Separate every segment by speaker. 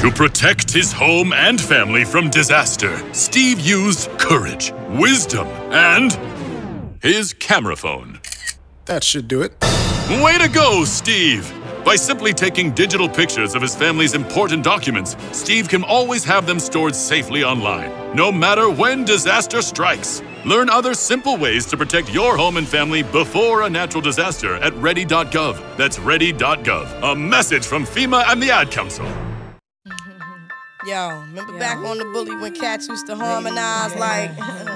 Speaker 1: To protect his home and family from disaster, Steve used courage, wisdom, and his camera phone.
Speaker 2: That should do it.
Speaker 1: Way to go, Steve! By simply taking digital pictures of his family's important documents, Steve can always have them stored safely online, no matter when disaster strikes. Learn other simple ways to protect your home and family before a natural disaster at ready.gov. That's ready.gov. A message from FEMA and the Ad Council.
Speaker 3: Yo, remember back on the bully when cats used to harmonize like...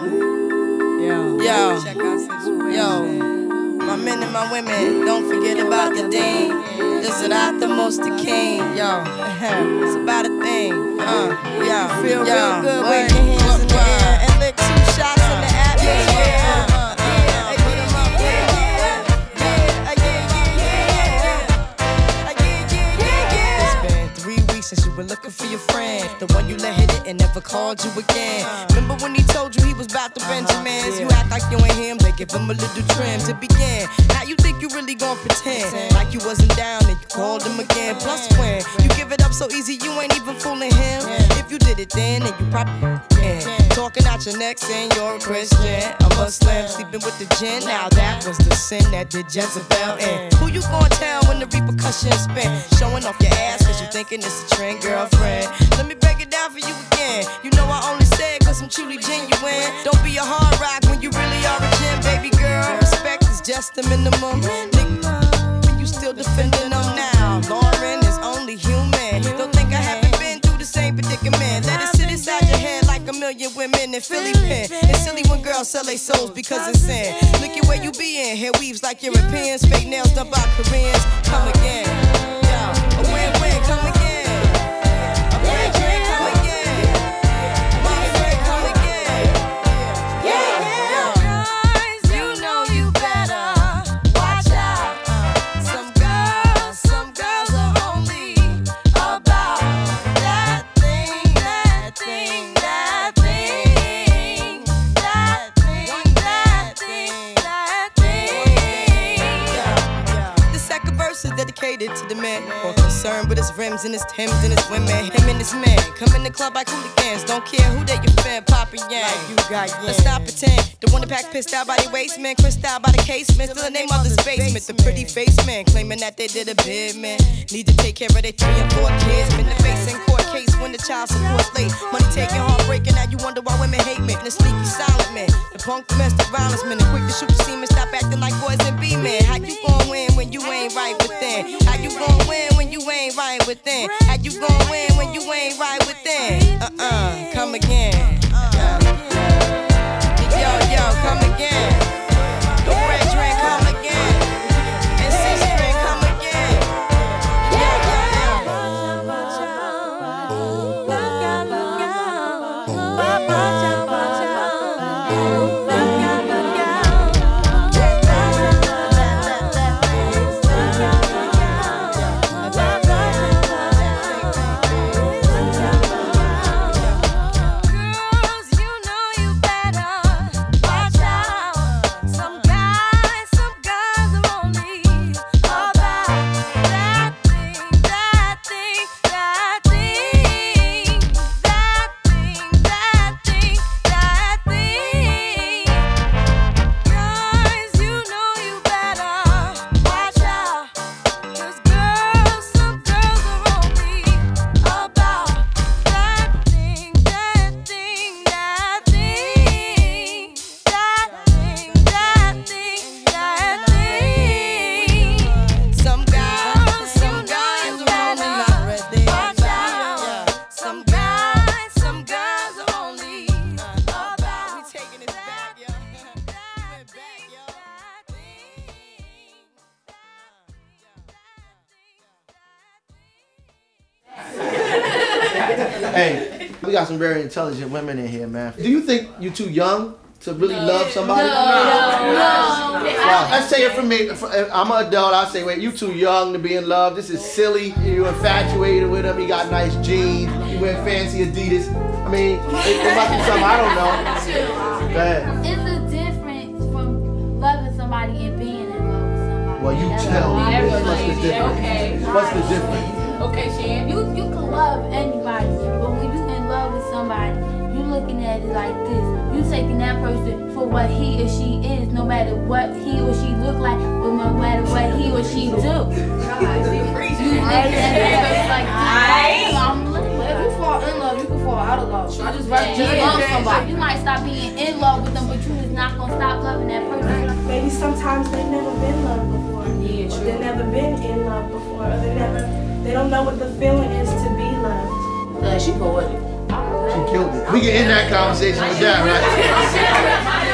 Speaker 3: Yo, my men and my women, don't forget about the dean. This is not the most the king. Yo, it's about a thing. Feel real good, wave your hands in the air and lick 2 shots in the atmosphere. Since you were looking for your friend, the one you let hit it and never called you again. Remember when he told you he was about to Benjamins? You act like you ain't him, they give him a little trim to begin. Now you think you really gon' pretend like you wasn't down and you called him again. Plus when you give it up so easy, you ain't even fooling him. If you did it then you probably can. Talking out your neck saying you're a Christian, a Muslim, sleeping with the gin. Now that was the sin that did Jezebel in. Who you gon' tell when the repercussions spin? Showing off your ass cause you thinking it's a trend, girlfriend. Let me break it down for you again. You know I only say it cause I'm truly genuine. Don't be a hard rock when you really are a gem, baby girl. Respect is just the minimum. Nigga, you still defending them now. Lauren is only human. Don't think I haven't been through the same predicament. Let it sit inside your head like a million women in Philly pen. It's silly when girls sell their souls because it's sin. Look at where you be in. Hair weaves like Europeans. Fake nails done by Koreans. Come again. Yo, a win-win, come again. Dedicated to the man, more concerned with his rims and his Timbs and his women. Him and his man come in the club like hooligans. Don't care who they your fan, Papa Yang. Like you got yang. Let's not pretend. The one that pack pissed out by the waistman, crissed out by the casement. Still the name of this basement. The pretty face man claiming that they did a bid, man. Need to take care of their 3 and 4 kids. Been the face in court case when the child support's late. Money taking, heartbreaking. Now you wonder why women hate men. The sneaky silent man, the punk domestic violence man, the quick to shoot the semen. Stop acting like boys and be men. How you gon' win when you ain't right within? How you gon' win when you ain't right within? How you gon' win when you ain't right within? Come again. Yo, come again. The red drink, come again. And 6 drink, come again.
Speaker 4: Hey, we got some very intelligent women in here, man. Do you think you're too young to really love somebody? No. Let's say it from me. I'm an adult. I say, wait, you too young to be in love. This is silly. You're infatuated with him. He got nice jeans. He wear fancy Adidas. I mean, it must be something I don't know. Go ahead.
Speaker 5: It's a difference from loving somebody and being in love with somebody.
Speaker 4: Well, you tell me. What's the difference?
Speaker 5: Okay.
Speaker 4: What's the difference?
Speaker 5: Okay, Shan. You can love anybody, but when you in love with somebody, you looking at it like this. You taking that person for what he or she is, no matter what he or she look like, but no matter what he or she do. You looking at that person like this. If you fall in love, you can fall out of love. I just love somebody. You might stop being in love with them, but you is not gonna stop loving that person.
Speaker 6: Maybe sometimes they've never been loved before.
Speaker 5: Yeah, true.
Speaker 6: They've never been in love before. Or they don't know what the feeling is to be loved.
Speaker 5: She poetic.
Speaker 4: She killed it. We can end that conversation with that, right?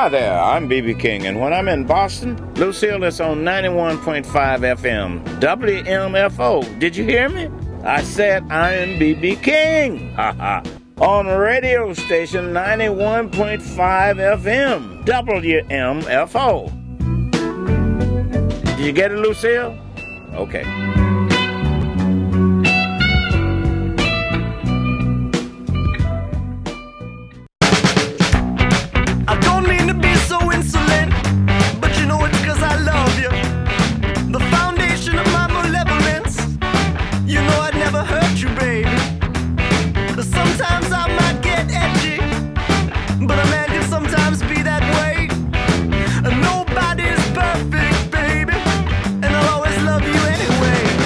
Speaker 7: Hi there, I'm B.B. King, and when I'm in Boston, Lucille is on 91.5 FM, WMFO. Did you hear me? I said I am B.B. King. Ha on radio station 91.5 FM, WMFO. Did you get it, Lucille? Okay.
Speaker 8: I don't mean to be so insolent, but you know it's 'cause I love you. The foundation of my malevolence, you know I'd never hurt you, baby. Sometimes I might get edgy, but a man can sometimes be that way. And nobody's perfect, baby, and I'll always love you anyway.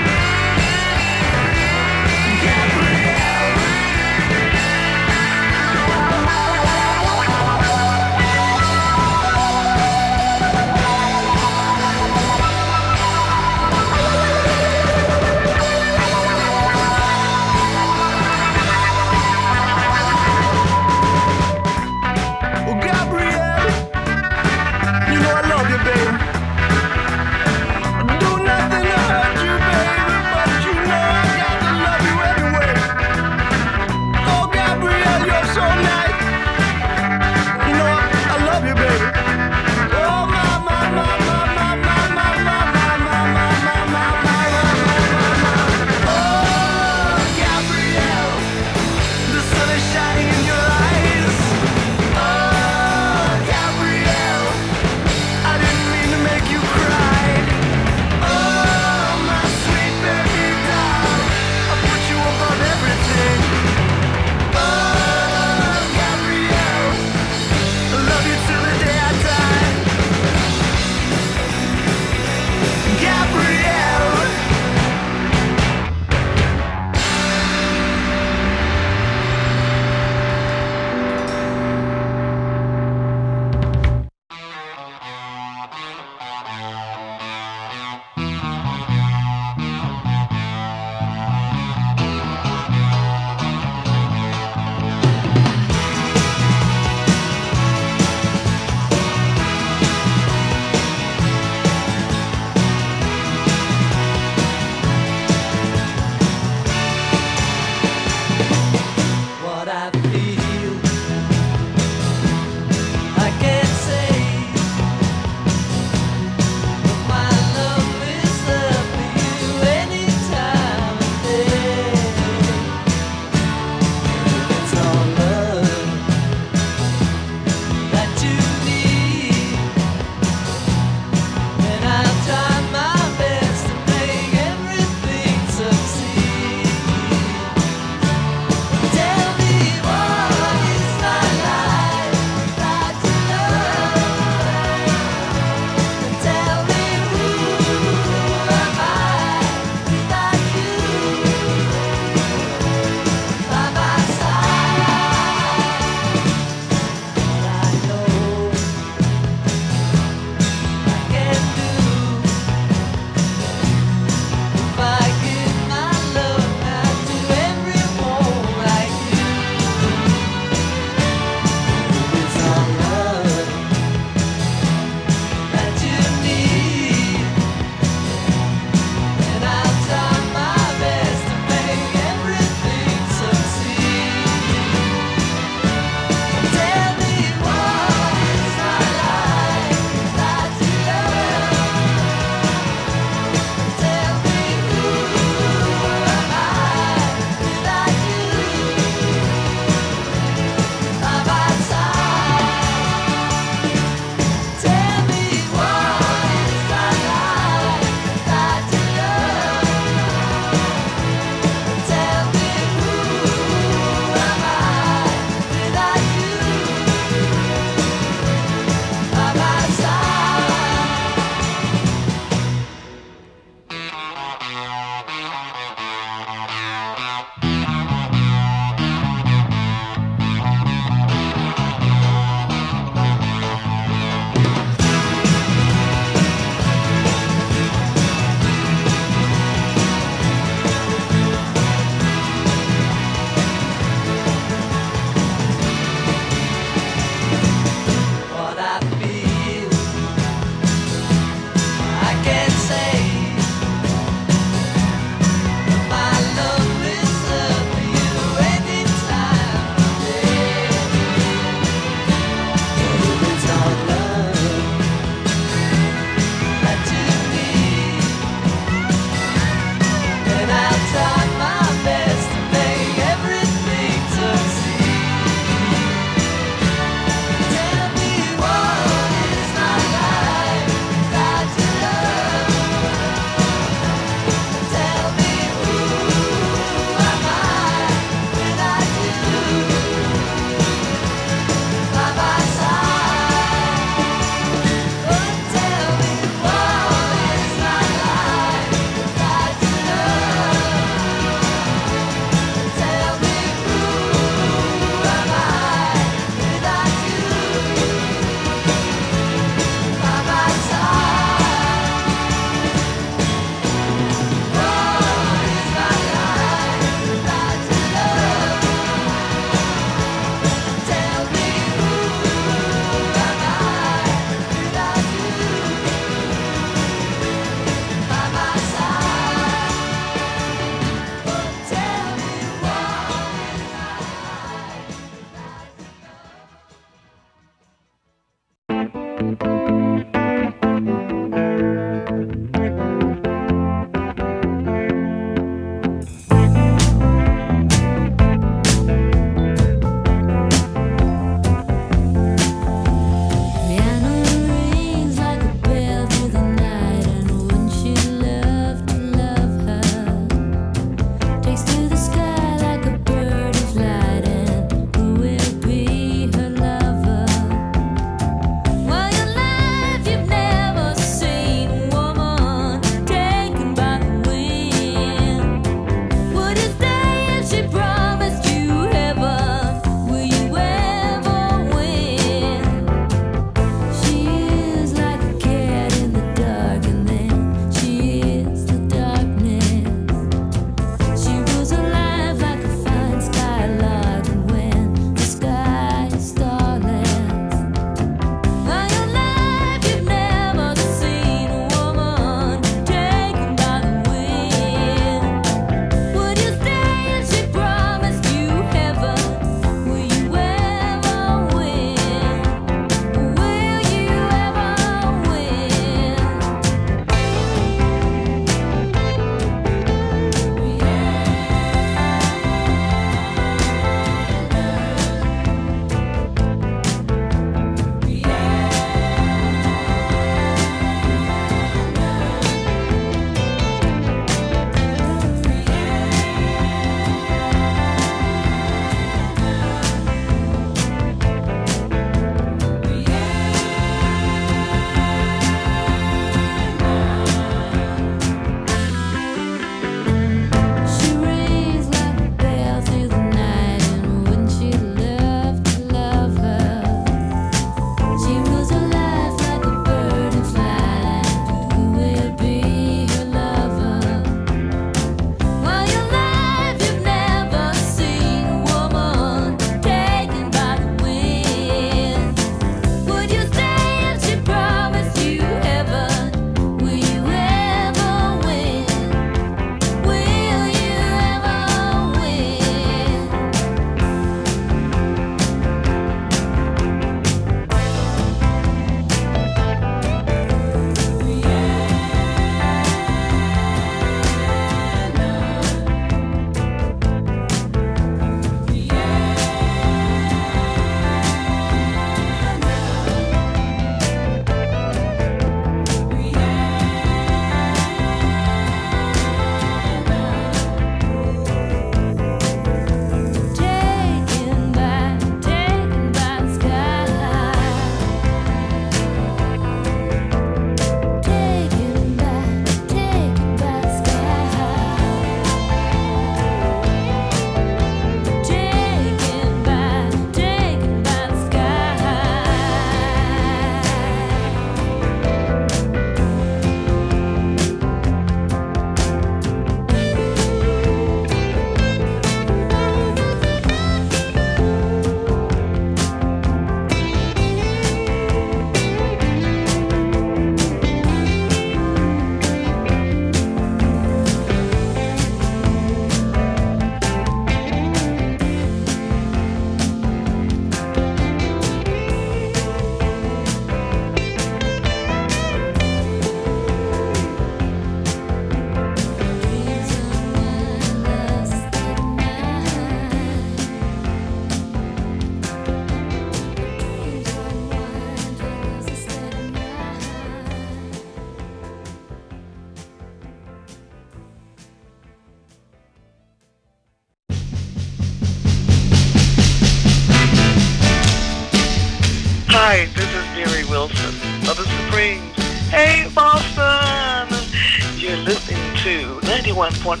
Speaker 9: Wilson of the Supremes. Hey, Boston! You're listening to 91.5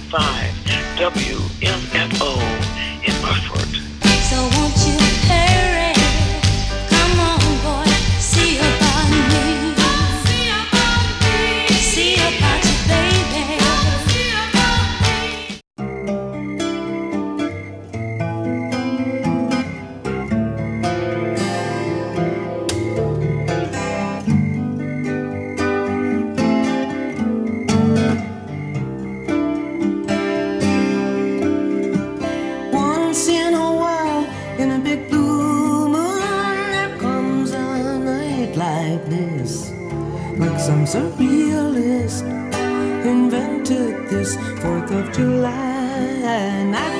Speaker 9: WMFO in Burford.
Speaker 10: So won't you hurry? Come on, boy, see about me. See about you, baby.
Speaker 11: Once in a while, in a big blue moon, there comes a night like this. Like some surrealist invented this 4th of July. And I